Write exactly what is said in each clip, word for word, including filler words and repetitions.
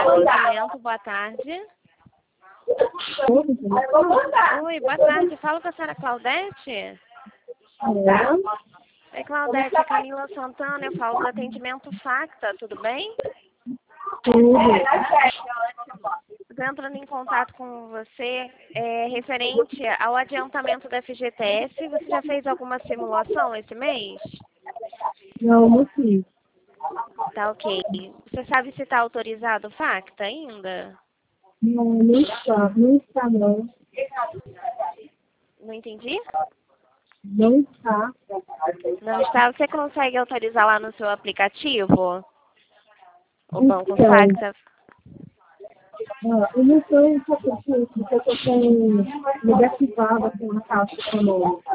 Atendimento, boa tarde. Oi, boa tarde. Falo com a senhora Claudete? É. Oi, Claudete, é Camila Santana. Eu falo do atendimento Facta, tudo bem? Tudo. Estou entrando em contato com você é, referente ao adiantamento da F G T S. Você já fez alguma simulação esse mês? Não, não fiz. Tá ok. Você sabe se está autorizado o Facta ainda? Não, não está. Não está, não. Não entendi? Não está. Não está. Você consegue autorizar lá no seu aplicativo? O Banco Então, Facta? ah, eu não estou insatisfeita porque eu estou com negativada com a Caixa Econômica.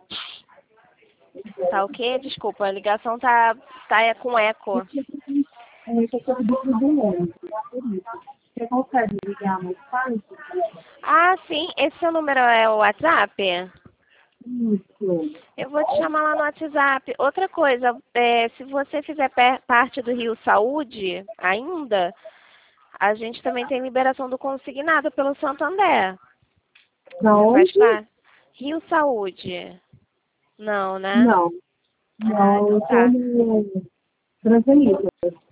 Tá ok? Desculpa, a ligação tá, tá com eco. É, eu estou dentro do mundo. Você consegue ligar mais fácil? Ah, sim. Esse seu número é o WhatsApp? Isso. Eu vou te chamar lá no WhatsApp. Outra coisa, é, se você fizer per- parte do Rio Saúde ainda, a gente também tem liberação do consignado pelo Santander. Da Você faz onde? parte? Rio Saúde. Não, né? Não. Ah, Não, eu então estou tá. no Transanita.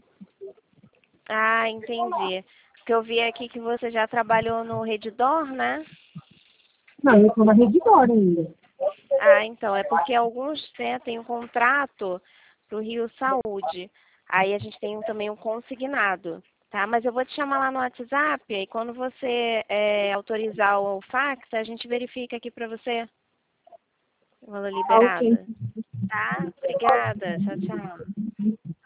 Ah, entendi. Porque eu vi aqui que você já trabalhou no Redditor, né? Não, eu estou na Redditor ainda. Ah, então, é porque alguns, né, têm um contrato para o Rio Saúde. Aí a gente tem também um consignado, tá? Mas eu vou te chamar lá no WhatsApp e quando você é, autorizar o fax, a gente verifica aqui para você o valor Ah, ok. liberado. Tá? Obrigada. Tchau, tchau.